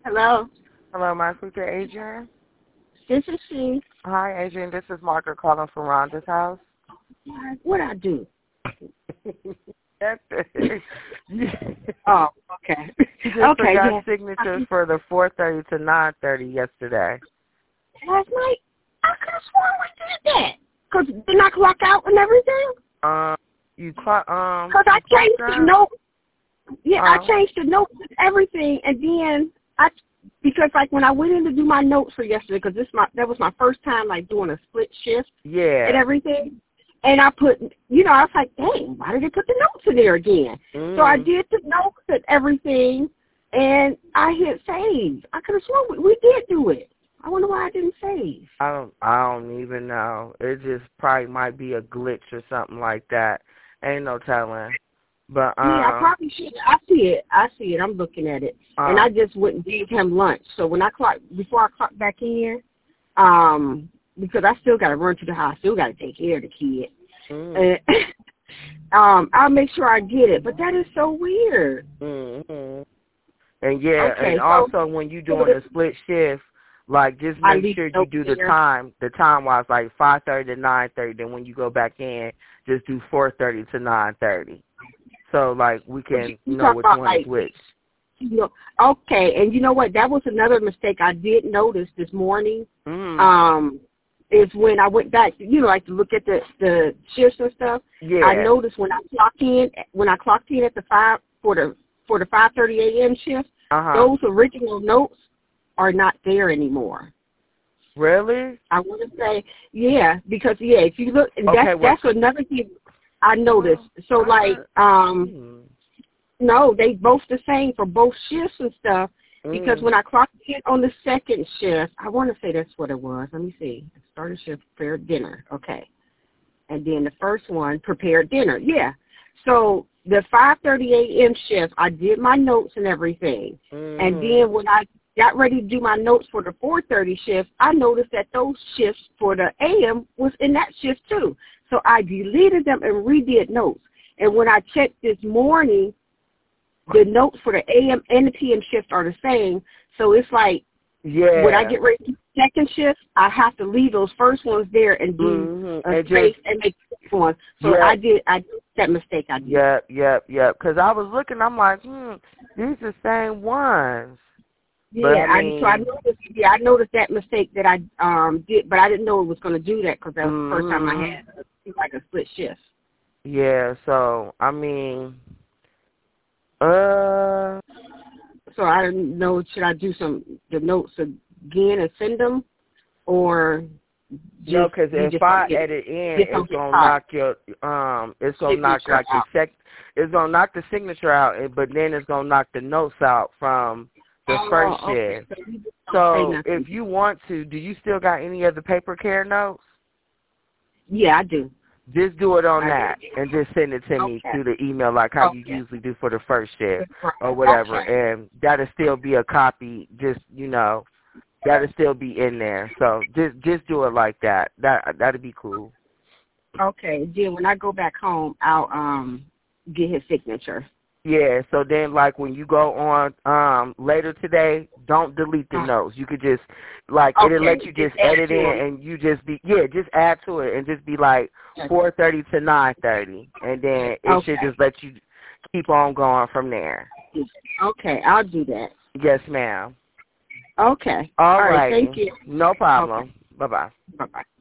Hello. Hello, my sister Adrian. This is she. Hi, Adrian. This is Margaret calling from Rhonda's house. What I do? That's it. Oh, okay. You just Okay, forgot yeah. signatures for the 4:30 to 9:30 yesterday. Last night, I could have sworn we did that. Because didn't I clock out and everything? You clock, Because I changed the note. Yeah, I changed the notes and everything, and then because like when I went in to do my notes for yesterday, because that was my first time like doing a split shift. Yeah. And everything. And I put, I was like, dang, why did they put the notes in there again? So I did the notes and everything, and I hit save. I could have sworn we did do it. I wonder why I didn't save. I don't even know. It just probably might be a glitch or something like that. Ain't no telling. But yeah, I probably should. I see it. I'm looking at it, and I just went and gave him lunch. So when before I clocked back in, because I still got to run to the house, still got to take care of the kid. I'll make sure I get it. But that is so weird. Mm-hmm. And yeah, okay, and also when you're doing a split shift, like just make sure you do the time wise, like 5:30 to 9:30. Then when you go back in, just do 4:30 to 9:30. So like we can know which one is which. Okay, and you know what? That was another mistake I did notice this morning. Is when I went back, like to look at the shifts and stuff. Yeah. I noticed when I clocked in at the 5:30 a.m. shift, those original notes are not there anymore. Really? I want to say, yeah, because if you look, and that's another thing I noticed. So like, no, they both the same for both shifts and stuff. Because when I clocked in on the second shift, I want to say that's what it was. Let me see. Started shift, prepared dinner. Okay. And then the first one, prepared dinner. Yeah. So the 5:30 a.m. shift, I did my notes and everything. And then when I got ready to do my notes for the 4:30 shift, I noticed that those shifts for the a.m. was in that shift too. So I deleted them and redid notes. And when I checked this morning, the notes for the AM and the PM shift are the same. So it's like, when I get ready to do the second shift, I have to leave those first ones there and do a space and make the next one. So I did that mistake. I did. Yep. Because I was looking, I'm like, these are the same ones. Yeah, I noticed that mistake that I did, but I didn't know it was going to do that because that was the first time I had like a split shift. Yeah, so I mean. So I don't know. Should I do the notes again and send them, or no? Because if I edit in, it's gonna knock your it's gonna knock like it's gonna knock the signature out, but then it's gonna knock the notes out from the first shift. So if you want to, do you still got any of the paper care notes? Yeah, I do. Just do it on that and just send it to me through the email like how you usually do for the first shift or whatever. And that'll still be a copy, just, that'll still be in there. So just do it like that. That'll be cool. Okay. Then when I go back home, I'll get his signature. Yeah, so then like when you go on later today, don't delete the notes. You could just it'll let you just edit in and you just just add to it and just be like 4:30 to 9:30 and then it should just let you keep on going from there. Okay, I'll do that. Yes, ma'am. Okay. All right. Thank you. No problem. Okay. Bye-bye. Bye-bye.